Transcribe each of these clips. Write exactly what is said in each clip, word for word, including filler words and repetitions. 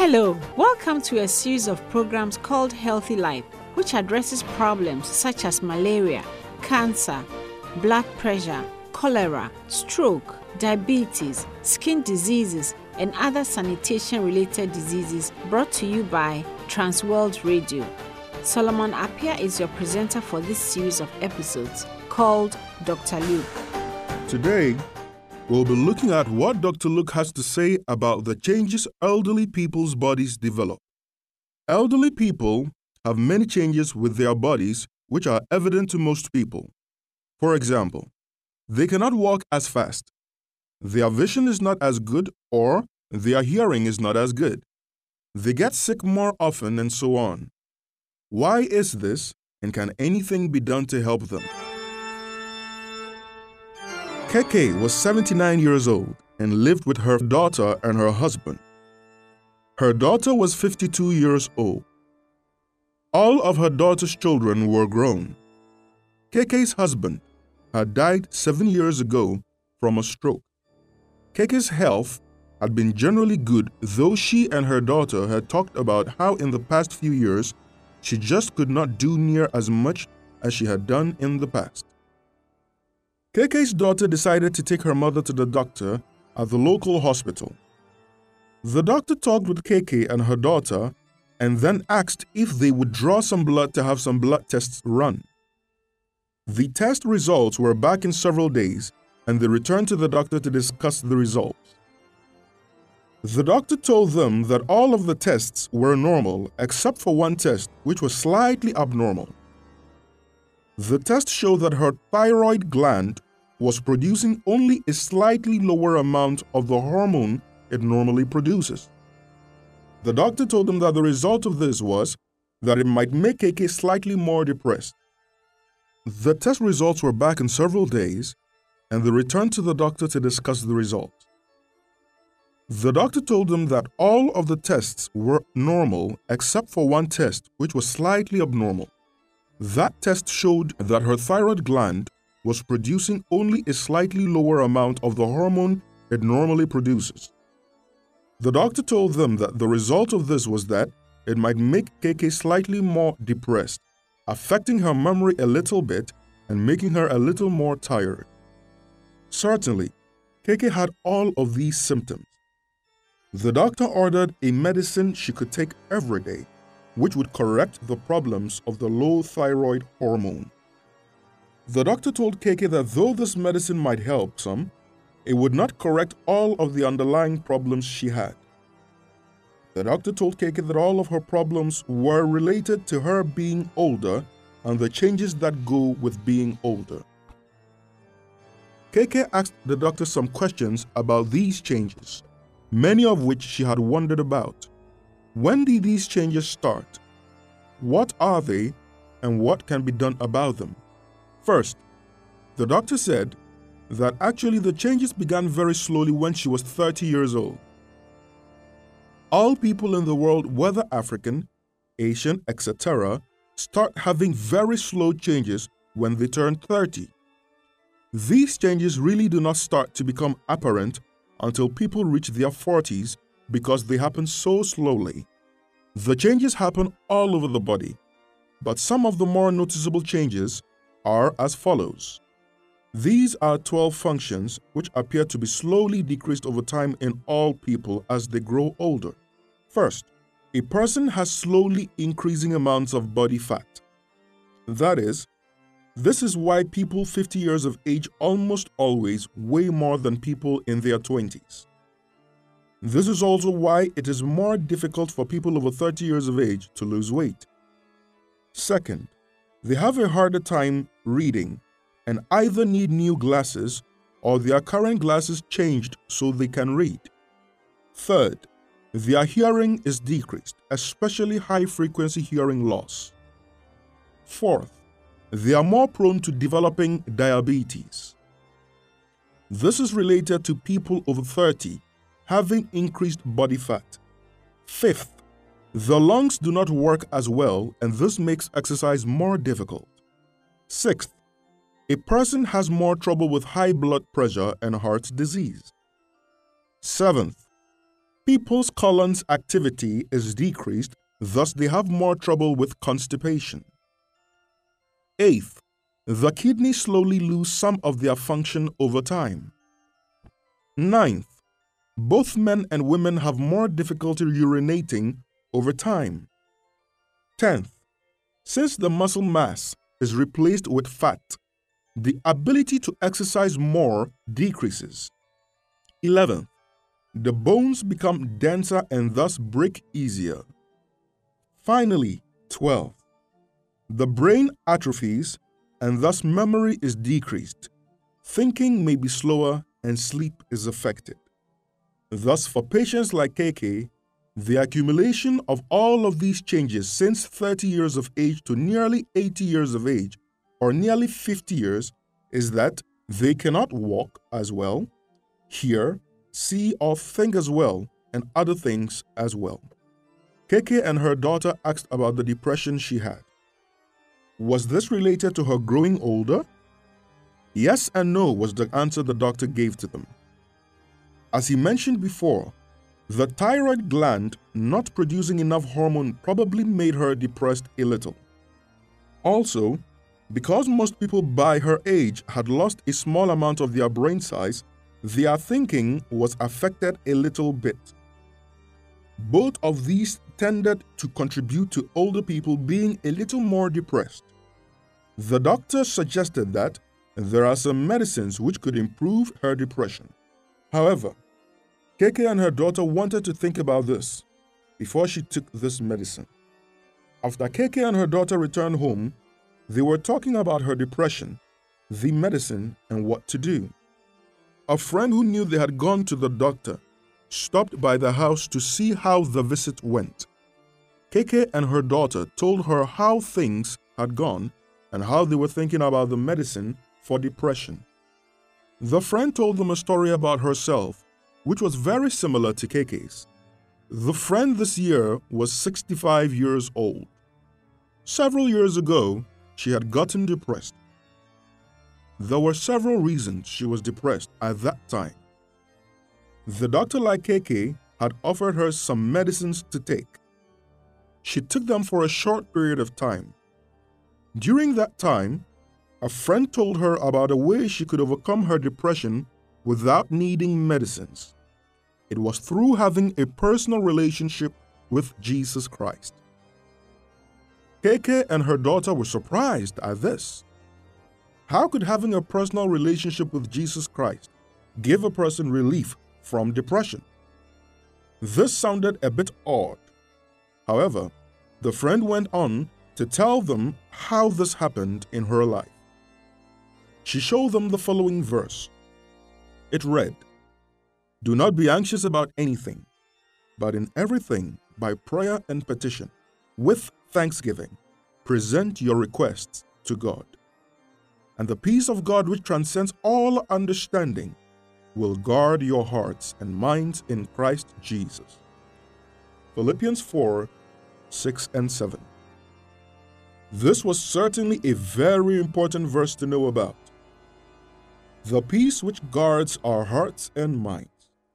Hello, welcome to a series of programs called Healthy Life, which addresses problems such as malaria, cancer, blood pressure, cholera, stroke, diabetes, skin diseases, and other sanitation-related diseases, brought to you by Transworld Radio. Solomon Appiah is your presenter for this series of episodes called Doctor Luke. Today, we'll be looking at what Doctor Luke has to say about the changes elderly people's bodies develop. Elderly people have many changes with their bodies which are evident to most people. For example, they cannot walk as fast, their vision is not as good, or their hearing is not as good. They get sick more often, and so on. Why is this, and can anything be done to help them? K K was seventy-nine years old and lived with her daughter and her husband. Her daughter was fifty-two years old. All of her daughter's children were grown. K K's husband had died seven years ago from a stroke. K K's health had been generally good, though she and her daughter had talked about how in the past few years she just could not do near as much as she had done in the past. K K's daughter decided to take her mother to the doctor at the local hospital. The doctor talked with K K and her daughter and then asked if they would draw some blood to have some blood tests run. The test results were back in several days, and they returned to the doctor to discuss the results. The doctor told them that all of the tests were normal except for one test, which was slightly abnormal. The test showed that her thyroid gland was producing only a slightly lower amount of the hormone it normally produces. The doctor told them that the result of this was that it might make K K slightly more depressed. The test results were back in several days, and they returned to the doctor to discuss the results. The doctor told them that all of the tests were normal except for one test, which was slightly abnormal. That test showed that her thyroid gland was producing only a slightly lower amount of the hormone it normally produces. The doctor told them that the result of this was that it might make K K slightly more depressed, affecting her memory a little bit and making her a little more tired. Certainly, K K had all of these symptoms. The doctor ordered a medicine she could take every day, which would correct the problems of the low thyroid hormone. The doctor told K K that though this medicine might help some, it would not correct all of the underlying problems she had. The doctor told K K that all of her problems were related to her being older and the changes that go with being older. K K asked the doctor some questions about these changes, many of which she had wondered about. When did these changes start? What are they, and what can be done about them? First, the doctor said that actually the changes began very slowly when she was thirty years old. All people in the world, whether African, Asian, et cetera, start having very slow changes when they turn thirty. These changes really do not start to become apparent until people reach their forties because they happen so slowly. The changes happen all over the body, but some of the more noticeable changes are as follows. These are twelve functions which appear to be slowly decreased over time in all people as they grow older. First, a person has slowly increasing amounts of body fat. That is, this is why people fifty years of age almost always weigh more than people in their twenties. This is also why it is more difficult for people over thirty years of age to lose weight. Second, they have a harder time reading and either need new glasses or their current glasses changed so they can read. Third, their hearing is decreased, especially high-frequency hearing loss. Fourth, they are more prone to developing diabetes. This is related to people over thirty having increased body fat. Fifth, the lungs do not work as well, and this makes exercise more difficult. Sixth, a person has more trouble with high blood pressure and heart disease. Seventh, People's colon's activity is decreased, thus they have more trouble with constipation. Eighth, the kidneys slowly lose some of their function over time. Ninth, both men and women have more difficulty urinating over time. Tenth, since the muscle mass is replaced with fat, the ability to exercise more decreases. Eleventh, the bones become denser and thus break easier. Finally, twelfth, the brain atrophies and thus memory is decreased. Thinking may be slower and sleep is affected. Thus, for patients like K K, the accumulation of all of these changes since thirty years of age to nearly eighty years of age, or nearly fifty years, is that they cannot walk as well, hear, see or think as well, and other things as well. K K and her daughter asked about the depression she had. Was this related to her growing older? Yes and no was the answer the doctor gave to them. As he mentioned before, the thyroid gland not producing enough hormone probably made her depressed a little. Also, because most people by her age had lost a small amount of their brain size, their thinking was affected a little bit. Both of these tended to contribute to older people being a little more depressed. The doctor suggested that there are some medicines which could improve her depression. However, K K and her daughter wanted to think about this before she took this medicine. After K K and her daughter returned home, they were talking about her depression, the medicine, and what to do. A friend who knew they had gone to the doctor stopped by the house to see how the visit went. K K and her daughter told her how things had gone and how they were thinking about the medicine for depression. The friend told them a story about herself, which was very similar to K K's. The friend this year was sixty-five years old. Several years ago, she had gotten depressed. There were several reasons she was depressed at that time. The doctor, like K K, had offered her some medicines to take. She took them for a short period of time. During that time, a friend told her about a way she could overcome her depression without needing medicines. It was through having a personal relationship with Jesus Christ. K K and her daughter were surprised at this. How could having a personal relationship with Jesus Christ give a person relief from depression? This sounded a bit odd. However, the friend went on to tell them how this happened in her life. She showed them the following verse. It read, "Do not be anxious about anything, but in everything, by prayer and petition, with thanksgiving, present your requests to God. And the peace of God, which transcends all understanding, will guard your hearts and minds in Christ Jesus." Philippians four, six and seven. This was certainly a very important verse to know about. The peace which guards our hearts and minds.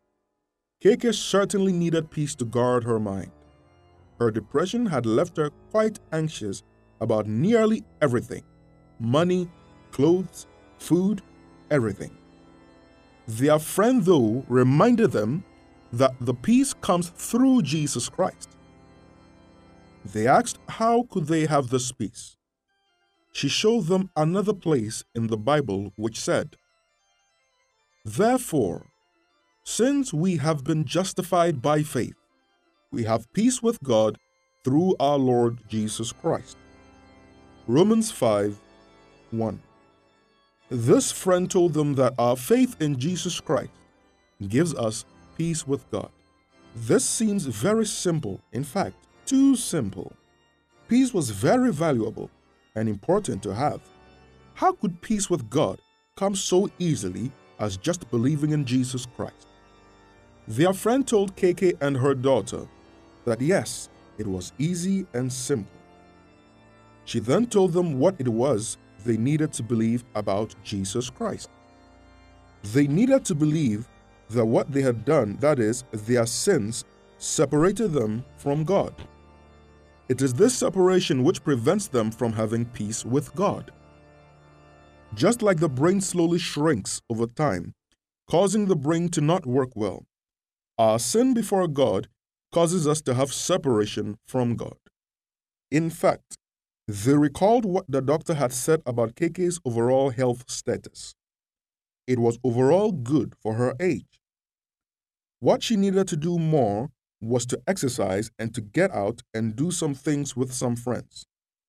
K K certainly needed peace to guard her mind. Her depression had left her quite anxious about nearly everything: money, clothes, food, everything. Their friend, though, reminded them that the peace comes through Jesus Christ. They asked how could they have this peace. She showed them another place in the Bible which said, "Therefore, since we have been justified by faith, we have peace with God through our Lord Jesus Christ." Romans five, one. This friend told them that our faith in Jesus Christ gives us peace with God. This seems very simple, in fact, too simple. Peace was very valuable and important to have. How could peace with God come so easily as just believing in Jesus Christ? Their friend told K K and her daughter that yes, it was easy and simple. She then told them what it was they needed to believe about Jesus Christ. They needed to believe that what they had done, that is, their sins, separated them from God. It is this separation which prevents them from having peace with God. Just like the brain slowly shrinks over time, causing the brain to not work well, our sin before God causes us to have separation from God. In fact, they recalled what the doctor had said about K K's overall health status. It was overall good for her age. What she needed to do more was to exercise and to get out and do some things with some friends.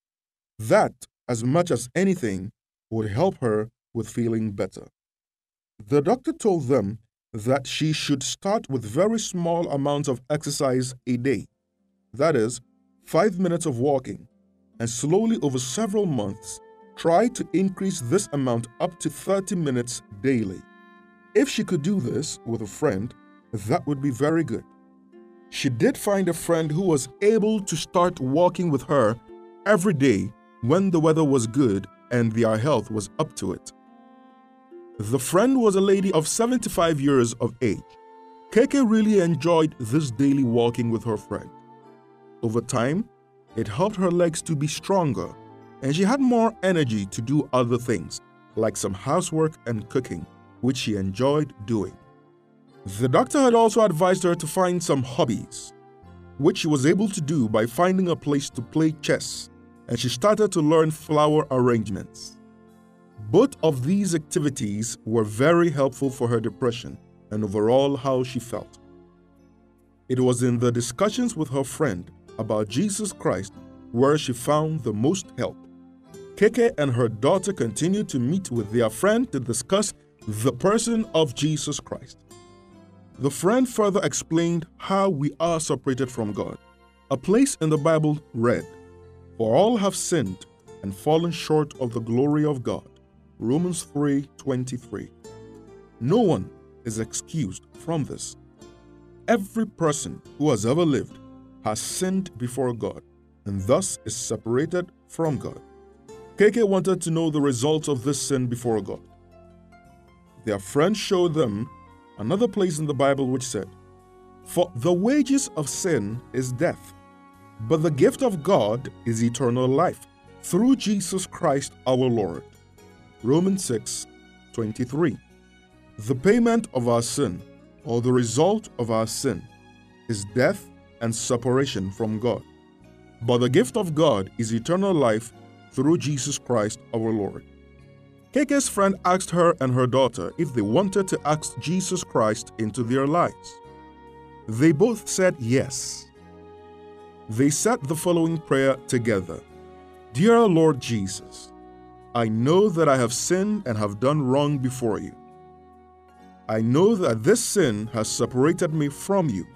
That, as much as anything, would help her with feeling better. The doctor told them that she should start with very small amounts of exercise a day, that is, five minutes of walking, and slowly over several months, try to increase this amount up to thirty minutes daily. If she could do this with a friend, that would be very good. She did find a friend who was able to start walking with her every day when the weather was good and their health was up to it. The friend was a lady of seventy-five years of age. K K really enjoyed this daily walking with her friend. Over time, it helped her legs to be stronger, and she had more energy to do other things, like some housework and cooking, which she enjoyed doing. The doctor had also advised her to find some hobbies, which she was able to do by finding a place to play chess, and she started to learn flower arrangements. Both of these activities were very helpful for her depression and overall how she felt. It was in the discussions with her friend about Jesus Christ where she found the most help. K K and her daughter continued to meet with their friend to discuss the person of Jesus Christ. The friend further explained how we are separated from God. A place in the Bible read, "For all have sinned and fallen short of the glory of God." Romans three twenty-three. No one is excused from this. Every person who has ever lived has sinned before God and thus is separated from God. K K wanted to know the results of this sin before God. Their friend showed them another place in the Bible which said, "For the wages of sin is death, but the gift of God is eternal life through Jesus Christ our Lord." Romans six twenty-three. The payment of our sin, or the result of our sin, is death and separation from God. But the gift of God is eternal life through Jesus Christ our Lord. K K's friend asked her and her daughter if they wanted to ask Jesus Christ into their lives. They both said yes. They said the following prayer together. "Dear Lord Jesus, I know that I have sinned and have done wrong before you. I know that this sin has separated me from you.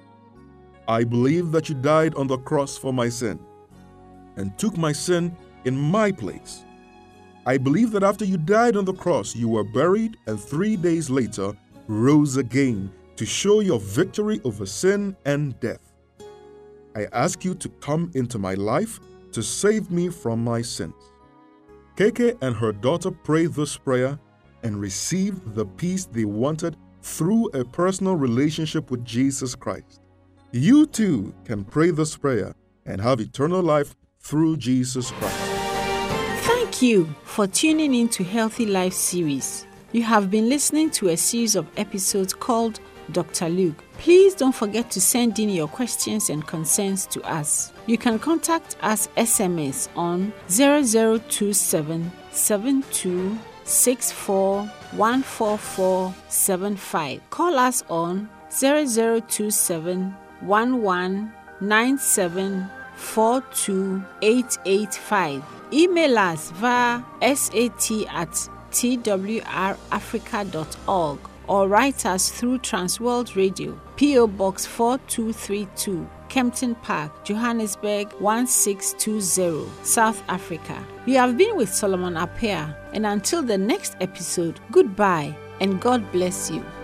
I believe that you died on the cross for my sin and took my sin in my place. I believe that after you died on the cross, you were buried and three days later rose again to show your victory over sin and death. I ask you to come into my life to save me from my sins." K K and her daughter prayed this prayer and received the peace they wanted through a personal relationship with Jesus Christ. You too can pray this prayer and have eternal life through Jesus Christ. Thank you for tuning in to Healthy Life series. You have been listening to a series of episodes called Doctor Luke. Please don't forget to send in your questions and concerns to us. You can contact us S M S on zero zero two seven seven two six four one four four seven five. Call us on zero zero two seven one one nine seven four two eight eight five. Email us via sat at t w r africa dot org or write us through Transworld Radio, P O Box four two three two, Kempton Park, Johannesburg one six two zero, South Africa. You have been with Solomon Appiah, and until the next episode, goodbye and God bless you.